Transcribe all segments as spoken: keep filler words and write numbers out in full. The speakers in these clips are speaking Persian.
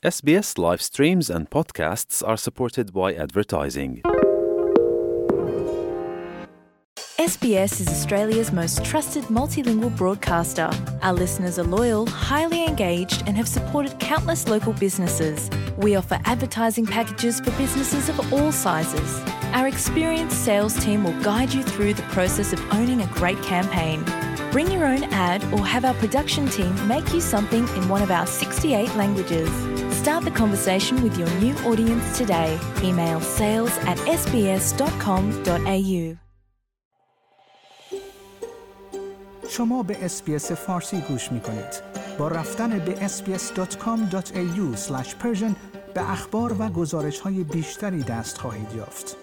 S B S live streams and podcasts are supported by advertising. S B S is Australia's most trusted multilingual broadcaster. Our listeners are loyal, highly engaged, and have supported countless local businesses. We offer advertising packages for businesses of all sizes. Our experienced sales team will guide you through the process of owning a great campaign. Bring your own ad or have our production team make you something in one of our sixty-eight languages. Start the conversation with your new audience today. Email sales at s b s dot com dot a u. شما به اس‌بی‌اس فارسی گوش می‌کنید. با رفتن به اس بی اس دات کام دات ای یو اسلش پرشن به اخبار و گزارش‌های بیشتری دست خواهید یافت.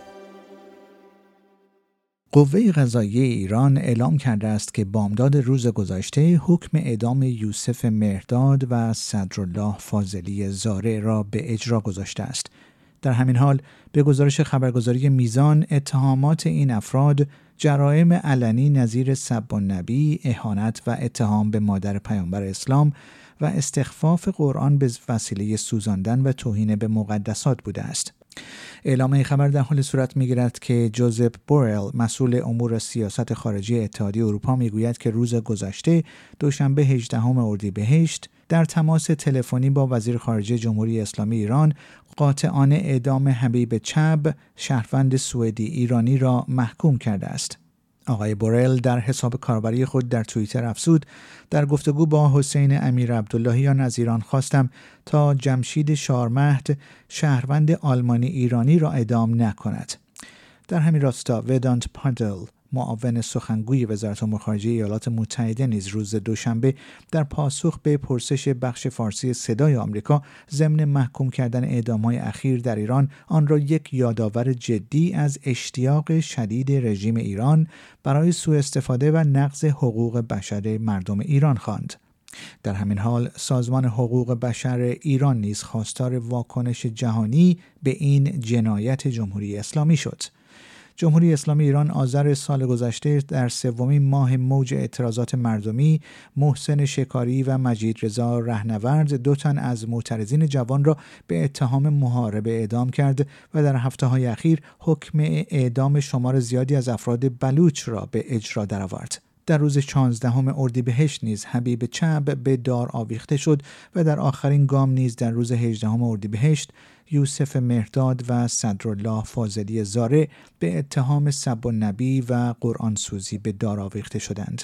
قوه قضاییه ایران اعلام کرده است که بامداد روز گذشته حکم اعدام یوسف مهرداد و صدرالله فاضلی زارع را به اجرا گذاشته است. در همین حال به گزارش خبرگزاری میزان اتهامات این افراد جرایم علنی نظیر سب النبی، اهانت و اتهام به مادر پیامبر اسلام و استخفاف قرآن به وسیله سوزاندن و توهین به مقدسات بوده است. اعلام این خبر در حال صورت می‌گیرد که جوزپ بورل، مسئول امور سیاست خارجی اتحادیه اروپا، میگوید که روز گذشته دوشنبه هجدهم اردیبهشت در تماس تلفنی با وزیر خارجه جمهوری اسلامی ایران قاطعانه اعدام حبیب چب، شهروند سوئدی ایرانی را محکوم کرده است. آقای بورل در حساب کاربری خود در توییتر افزود: در گفتگو با حسین امیر عبداللهیان از ایران خواستم تا جمشید شارمهد، شهروند آلمانی ایرانی را اعدام نکند. در همین راستا ودانت پادل، معاون سخنگوی وزارت امور خارجه ایالات متحده، نیز روز دوشنبه در پاسخ به پرسش بخش فارسی صدای آمریکا ضمن محکوم کردن اعدام‌های اخیر در ایران آن را یک یادآور جدی از اشتیاق شدید رژیم ایران برای سوء استفاده و نقض حقوق بشر مردم ایران خواند. در همین حال سازمان حقوق بشر ایران نیز خواستار واکنش جهانی به این جنایت جمهوری اسلامی شد. جمهوری اسلامی ایران آذر سال گذشته در سومین ماه موج اعتراضات مردمی، محسن شکاری و مجید رضا رهنورد، دو تن از معترضین جوان را به اتهام محاربه اعدام کرد و در هفته‌های اخیر حکم اعدام شمار زیادی از افراد بلوچ را به اجرا درآورد. در روز شانزدهم اردیبهشت نیز حبیب چب به دار آویخته شد و در آخرین گام نیز در روز هجدهم اردیبهشت یوسف مهرداد و صدرالله فاضلی زارع به اتهام سب النبی و قرآن سوزی به دار آویخته شدند.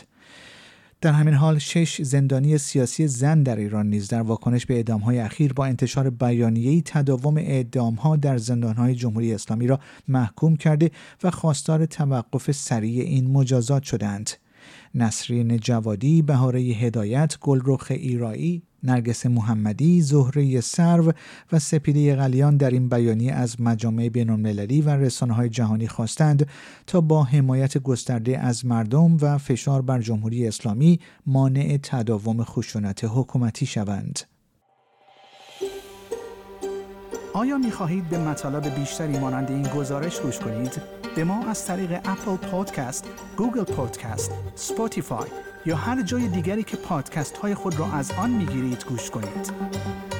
در همین حال شش زندانی سیاسی زن در ایران نیز در واکنش به اعدام‌های اخیر با انتشار بیانیه‌ای تداوم اعدام‌ها در زندان‌های جمهوری اسلامی را محکوم کرده و خواستار توقف سریع این مجازات شدند. نسرین جوادی، بهاره هدایت، گلرخ ایرایی، نرگس محمدی، زهره سرو و سپیده قلیان در این بیانیه از مجامع بین‌المللی و رسانه‌های جهانی خواستند تا با حمایت گسترده از مردم و فشار بر جمهوری اسلامی مانع تداوم خشونت حکومتی شوند. آیا می‌خواهید به مطالب بیشتری مانند این گزارش گوش کنید؟ به ما از طریق اپل پادکست، گوگل پادکست، اسپاتیفای یا هر جای دیگری که پادکست های خود را از آن میگیرید گوش کنید.